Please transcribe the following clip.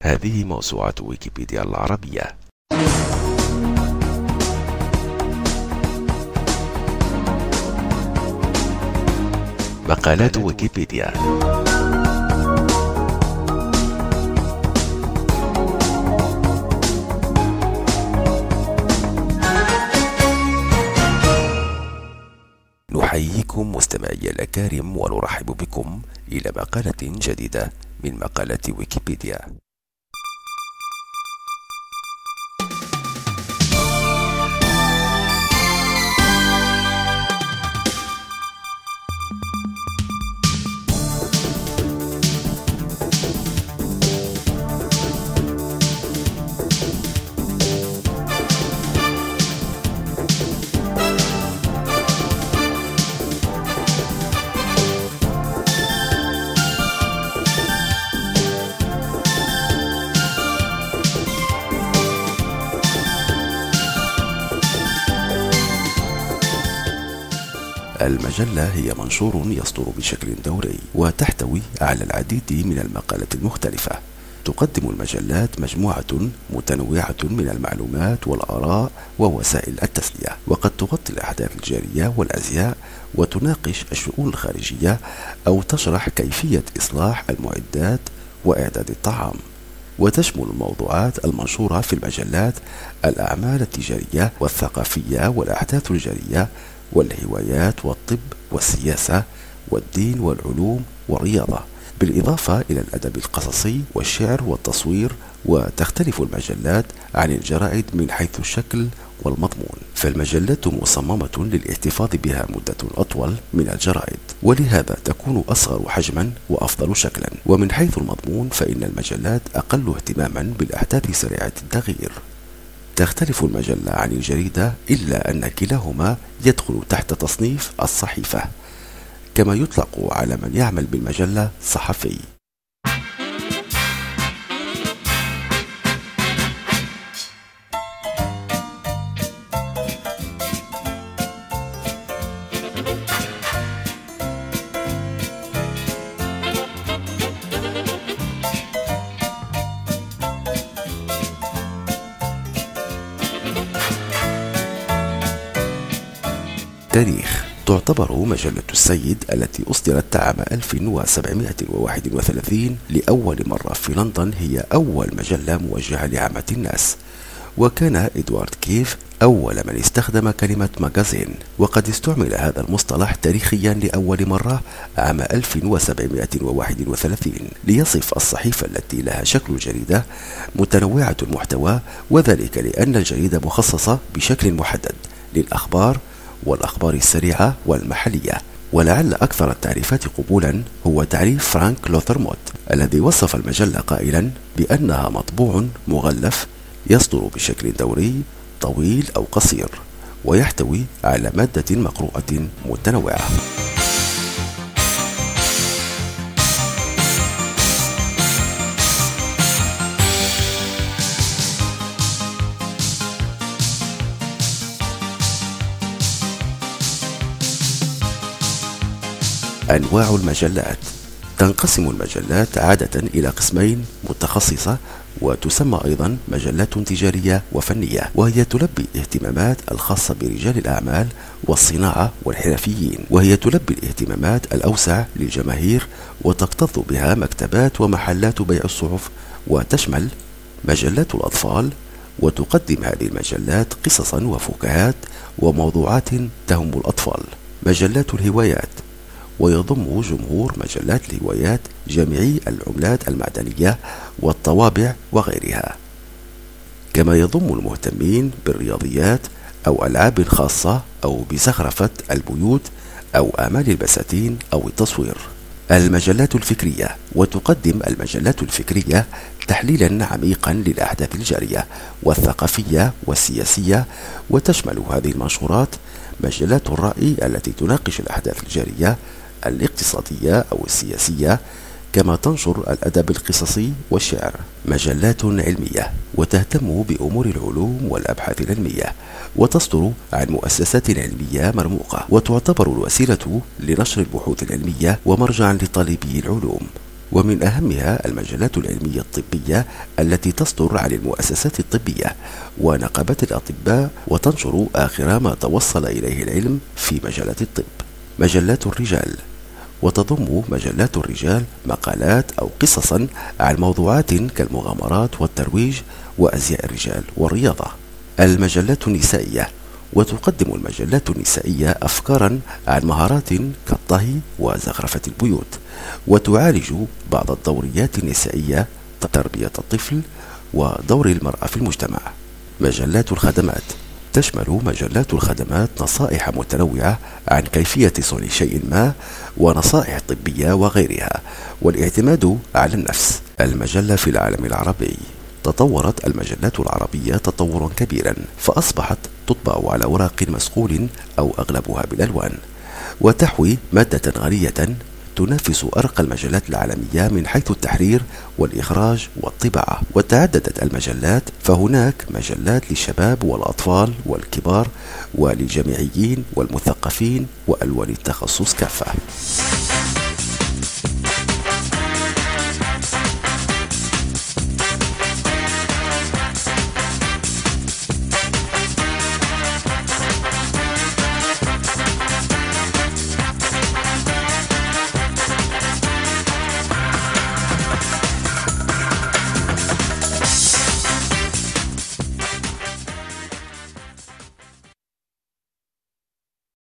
هذه موسوعة ويكيبيديا العربية. مقالات ويكيبيديا. نحييكم مستمعي الأكارم ونرحب بكم إلى مقالة جديدة من مقالات ويكيبيديا. المجلة هي منشور يصدر بشكل دوري وتحتوي على العديد من المقالات المختلفة. تقدم المجلات مجموعة متنوعة من المعلومات والآراء ووسائل التسلية، وقد تغطي الأحداث الجارية والأزياء وتناقش الشؤون الخارجية أو تشرح كيفية إصلاح المعدات وإعداد الطعام. وتشمل الموضوعات المنشورة في المجلات الأعمال التجارية والثقافية والأحداث الجارية والهوايات والطب والسياسة والدين والعلوم والرياضة، بالإضافة إلى الأدب القصصي والشعر والتصوير. وتختلف المجلات عن الجرائد من حيث الشكل والمضمون، فالمجلات مصممة للاحتفاظ بها مدة أطول من الجرائد، ولهذا تكون أصغر حجما وأفضل شكلا. ومن حيث المضمون فإن المجلات أقل اهتماما بالأحداث سريعة التغيير. تختلف المجلة عن الجريدة إلا أن كلاهما يدخل تحت تصنيف الصحيفة، كما يطلق على من يعمل بالمجلة صحفي. تاريخ. تعتبر مجلة السيد التي أصدرت عام 1731 لأول مرة في لندن هي أول مجلة موجهة لعامة الناس، وكان إدوارد كيف أول من استخدم كلمة ماجازين، وقد استعمل هذا المصطلح تاريخيا لأول مرة عام 1731 ليصف الصحيفة التي لها شكل الجريدة متنوعة المحتوى، وذلك لأن الجريدة مخصصة بشكل محدد للأخبار والأخبار السريعة والمحلية. ولعل أكثر التعريفات قبولا هو تعريف فرانك لوثر موت الذي وصف المجلة قائلا بأنها مطبوع مغلف يصدر بشكل دوري طويل أو قصير، ويحتوي على مادة مقروءة متنوعة. أنواع المجلات. تنقسم المجلات عادة إلى قسمين متخصصة، وتسمى أيضا مجلات تجارية وفنية، وهي تلبي الاهتمامات الخاصة برجال الأعمال والصناعة والحرفيين، وهي تلبي الاهتمامات الأوسع للجماهير وتكتظ بها مكتبات ومحلات بيع الصحف. وتشمل مجلات الأطفال، وتقدم هذه المجلات قصصا وفكاهات وموضوعات تهم الأطفال. مجلات الهوايات، ويضم جمهور مجلات الهوايات جميعي العملات المعدنية والطوابع وغيرها، كما يضم المهتمين بالرياضيات أو ألعاب خاصة أو بزخرفة البيوت أو أعمال البساتين أو التصوير. المجلات الفكرية، وتقدم المجلات الفكرية تحليلا عميقا للأحداث الجارية والثقافية والسياسية، وتشمل هذه المنشورات مجلات الرأي التي تناقش الأحداث الجارية الاقتصادية أو السياسية، كما تنشر الأدب القصصي والشعر. مجلات علمية، وتهتم بأمور العلوم والأبحاث العلمية، وتصدر عن مؤسسات علمية مرموقة، وتعتبر الوسيلة لنشر البحوث العلمية ومرجعا لطالبي العلوم. ومن أهمها المجلات العلمية الطبية التي تصدر عن المؤسسات الطبية ونقابات الأطباء وتنشر آخر ما توصل إليه العلم في مجالات الطب. مجلات الرجال، وتضم مجلات الرجال مقالات أو قصصا عن موضوعات كالمغامرات والترويج وأزياء الرجال والرياضة. المجلات النسائية، وتقدم المجلات النسائية أفكارا عن مهارات كالطهي وزخرفة البيوت، وتعالج بعض الدوريات النسائية تربية الطفل ودور المرأة في المجتمع. مجلات الخدمات، تشمل مجلات الخدمات نصائح متنوعة عن كيفية صنع شيء ما ونصائح طبية وغيرها والاعتماد على النفس. المجلة في العالم العربي، تطورت المجلات العربية تطورا كبيرا، فأصبحت تطبع على ورق مسقول أو أغلبها بالألوان، وتحوي مادة غنية تنافس أرقى المجلات العالمية من حيث التحرير والإخراج والطباعة. وتعددت المجلات، فهناك مجلات للشباب والأطفال والكبار وللجامعيين والمثقفين وألوان التخصص كافة.